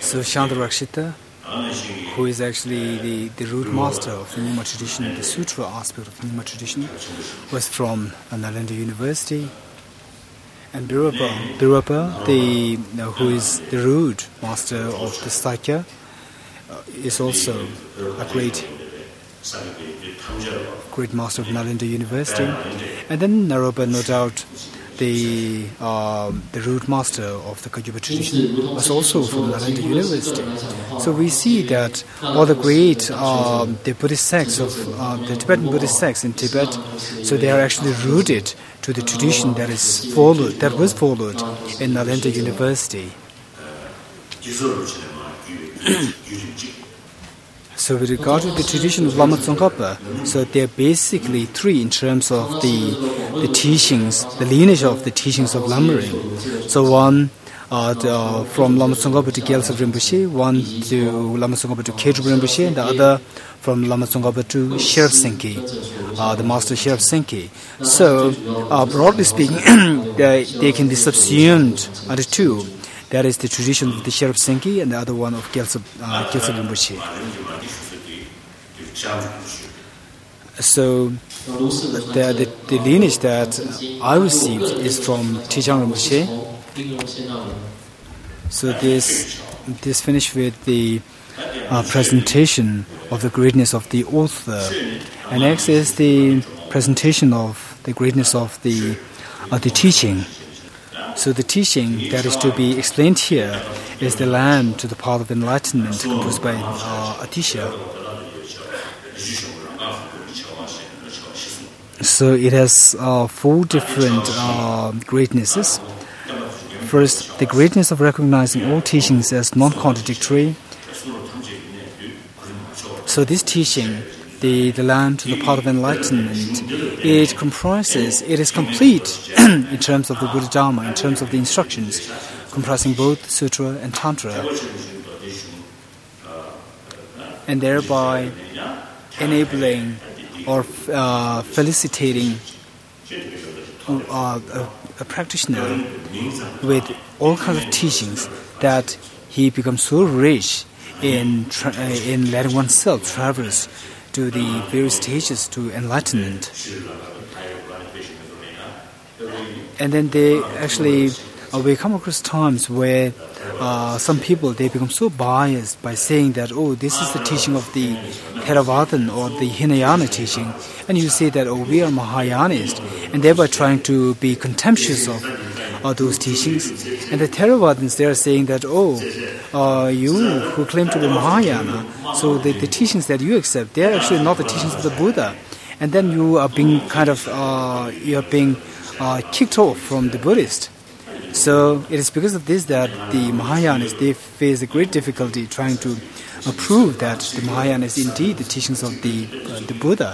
So Shantarakshita, who is actually the root master of the Nyingma tradition, the sutra aspect of the Nyingma tradition, was from Nalanda University. And Birapa, who is the root master of the Sakya, is also a great master of Nalanda University. And then Naropa, no doubt, the root master of the Kagyupa tradition was also from Nalanda University. So we see that all the great the Buddhist sects of the Tibetan Buddhist sects in Tibet, so they are actually rooted to the tradition that was followed in Nalanda University. So with regard to the tradition of Lama Tsongkhapa, so there are basically three in terms of the teachings, the lineage of the teachings of Lamrim. So one from Lama Tsongkhapa to Gyaltsab Rinpoche, one to Lama Tsongkhapa to Khedrup Rinpoche, and the other from Lama Tsongkhapa to Sherab Senki, the master Sherab Senki. So broadly speaking, they can be subsumed under two. That is the tradition of the Sherab Senki and the other one of Gyaltsab Rinpoche. So the lineage that I received is from Tejang Rinpoche. So this finished with the presentation of the greatness of the author. And next is the presentation of the greatness of the teaching. So the teaching that is to be explained here is the Lamb to the Path of Enlightenment, composed by Atisha. So it has four different greatnesses. First, the greatness of recognizing all teachings as non-contradictory. So this teaching, the Lamb to the Path of Enlightenment, it is complete in terms of the Buddha Dharma, in terms of the instructions, comprising both Sutra and Tantra, and thereby enabling or felicitating a practitioner with all kinds of teachings that he becomes so rich in letting oneself traverse to the various stages to enlightenment. And then we come across times where some people, they become so biased by saying that, this is the teaching of the Theravadan or the Hinayana teaching, and you say that, we are Mahayanist, and thereby trying to be contemptuous of those teachings. And the Theravadins, they are saying that, you who claim to be Mahayana, so the teachings that you accept, they are actually not the teachings of the Buddha. And then you are being kicked off from the Buddhist. So it is because of this that the Mahayanas, they face a great difficulty trying to prove that the Mahayana is indeed the teachings of the Buddha.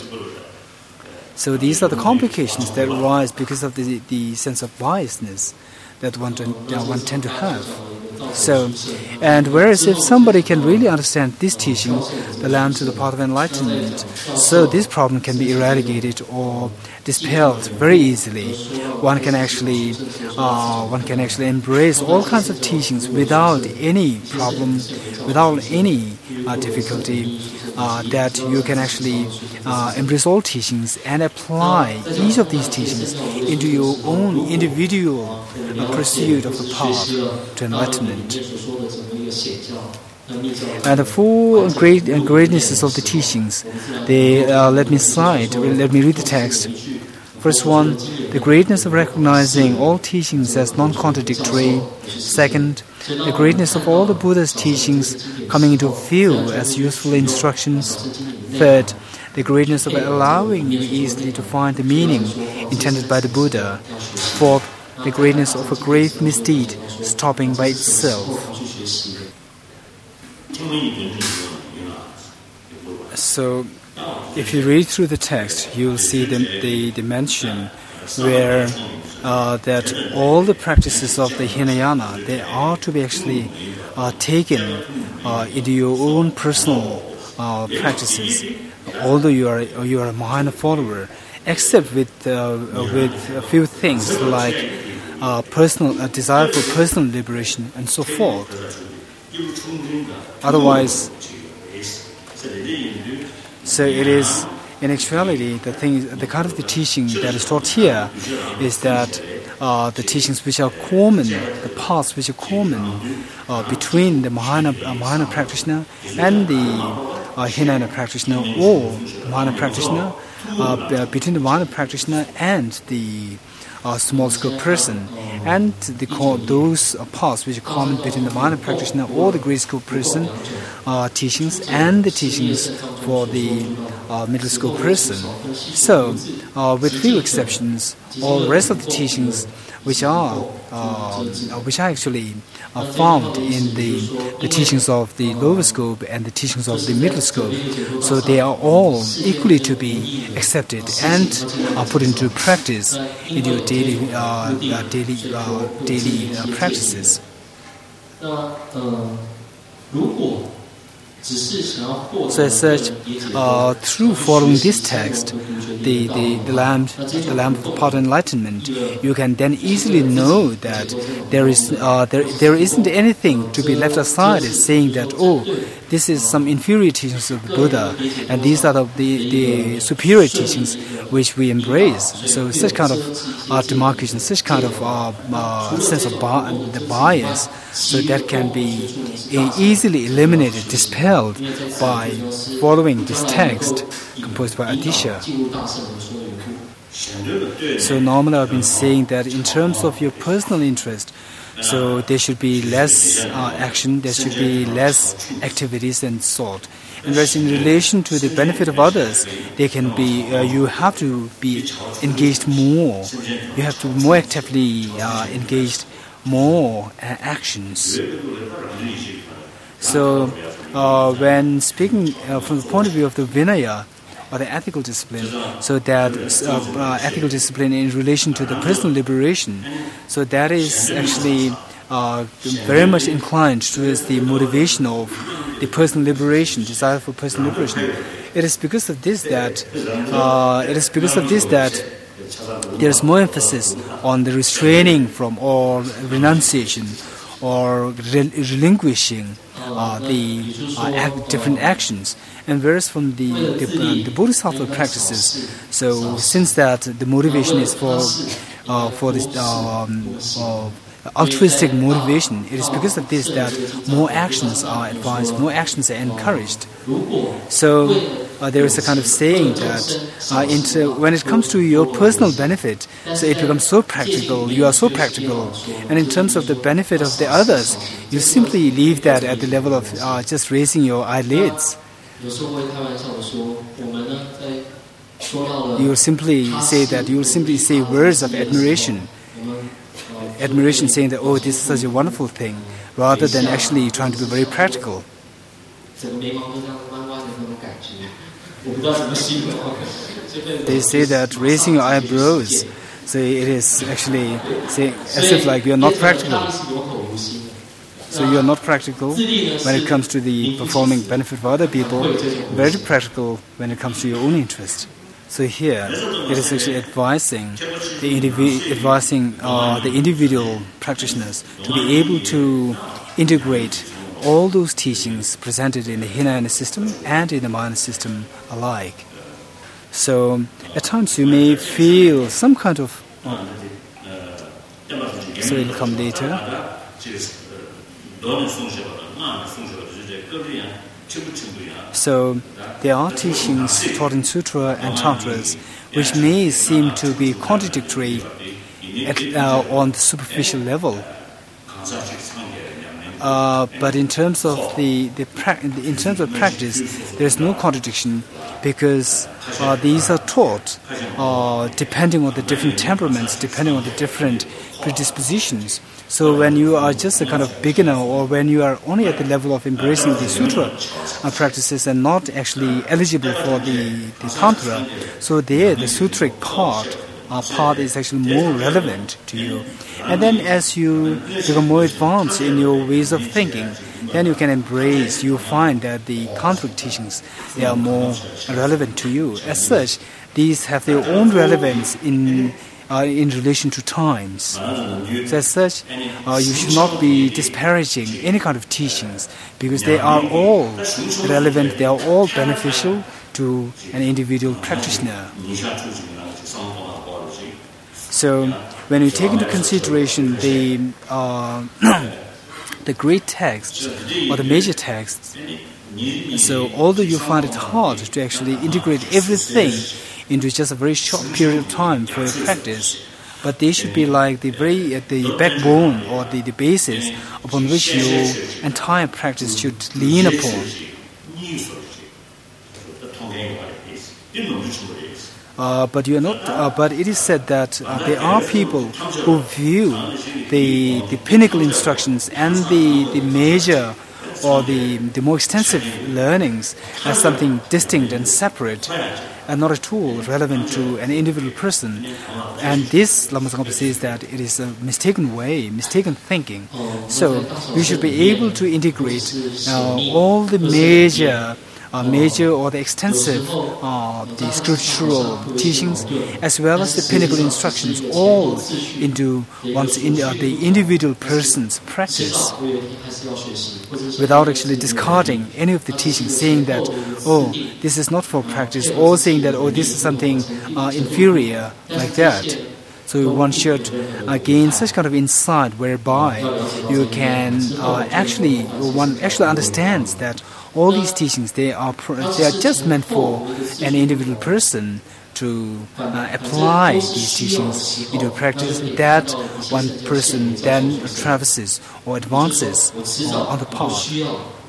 So these are the complications that arise because of the sense of biasness that one tend to have. So, and whereas if somebody can really understand this teaching, the Lamb to the Path of Enlightenment, so this problem can be eradicated or dispelled very easily. One can actually embrace all kinds of teachings without any problem, without any difficulty. That you can actually embrace all teachings and apply each of these teachings into your own individual pursuit of the path to enlightenment. And the four greatnesses of the teachings, let me read the text. First one, the greatness of recognizing all teachings as non-contradictory. Second, the greatness of all the Buddha's teachings coming into view as useful instructions. Third, the greatness of allowing you easily to find the meaning intended by the Buddha. Fourth, the greatness of a great misdeed stopping by itself. So, if you read through the text, you'll see the mention where that all the practices of the Hinayana, they are to be actually taken into your own personal practices, although you are a Mahayana follower, except with a few things like personal desire for personal liberation and so forth. Otherwise, so it is, in actuality, the kind of the teaching that is taught here is that the teachings which are common, the paths which are common between the Mahayana practitioner and the Hinayana practitioner, or Mahayana practitioner, between the Mahayana practitioner and the small scale person, and those paths which are common between the Mahayana practitioner or the great scale person teachings and the teachings for the middle school person. So, with few exceptions, all the rest of the teachings which are actually found in the teachings of the lower scope and the teachings of the middle scope, so they are all equally to be accepted and put into practice in your daily practices. So as such, through following this text, the lamp of the path of enlightenment, you can then easily know that there isn't anything to be left aside as saying that, oh, this is some inferior teachings of the Buddha, and these are the superior teachings which we embrace. So such kind of demarcation, such kind of sense of the bias, so that can be easily eliminated, dispelled by following this text composed by Adisha. So normally I've been saying that in terms of your personal interest, so there should be less action, there should be less activities and sort. And whereas in relation to the benefit of others, they can be, you have to be engaged more. You have to more actively engaged more actions. So when speaking from the point of view of the Vinaya, or the ethical discipline, so that ethical discipline in relation to the personal liberation, so that is actually very much inclined towards the motivation of the personal liberation, desire for personal liberation. It is because of this that there is more emphasis on the restraining from or renunciation or relinquishing the different actions. And whereas from the Bodhisattva practices, so since that the motivation is for this altruistic motivation, it is because of this that more actions are advised, more actions are encouraged. So there is a kind of saying that when it comes to your personal benefit, so it becomes so practical, you are so practical, and in terms of the benefit of the others, you simply leave that at the level of just raising your eyelids. You will simply say words of admiration, saying that, oh, this is such a wonderful thing, rather than actually trying to be very practical. They say that raising your eyebrows, so it is actually saying as if like you are not practical. So you are not practical when it comes to the performing benefit for other people, very practical when it comes to your own interest. So here, it is actually advising the individual practitioners to be able to integrate all those teachings presented in the Hinayana system and in the Mahayana system alike. So at times you may feel some kind of... so it will come later. So there are teachings taught in Sutra and Tantras which may seem to be contradictory on the superficial level. But in terms of practice, there is no contradiction, because these are taught depending on the different temperaments, depending on the different predispositions. So when you are just a kind of beginner, or when you are only at the level of embracing the sutra practices and not actually eligible for the tantra, so there the sutric part is actually more relevant to you. And then as you become more advanced in your ways of thinking, then you find that the tantric teachings, they are more relevant to you. As such, these have their own relevance in in relation to times. So as such, you should not be disparaging any kind of teachings because they are all relevant, they are all beneficial to an individual practitioner. So when you take into consideration the the great texts or the major texts, so although you find it hard to actually integrate everything into just a very short period of time for your practice, but they should be like the backbone or the basis upon which your entire practice should lean upon. But you are not. But it is said that there are people who view the pinnacle instructions and the major or the more extensive learnings as something distinct and separate, and not at all relevant to an individual person. And this, Lama Tsongkhapa says that it is a mistaken way, mistaken thinking. So we should be able to integrate all the major or the extensive the scriptural teachings as well as the pinnacle instructions all into the individual person's practice without actually discarding any of the teachings, saying that, oh, this is not for practice, or saying that, oh, this is something inferior, like that. So one should gain such kind of insight whereby you can one actually understands that all these teachings, they are just meant for an individual person to apply these teachings into practice that one person then traverses or advances on the path.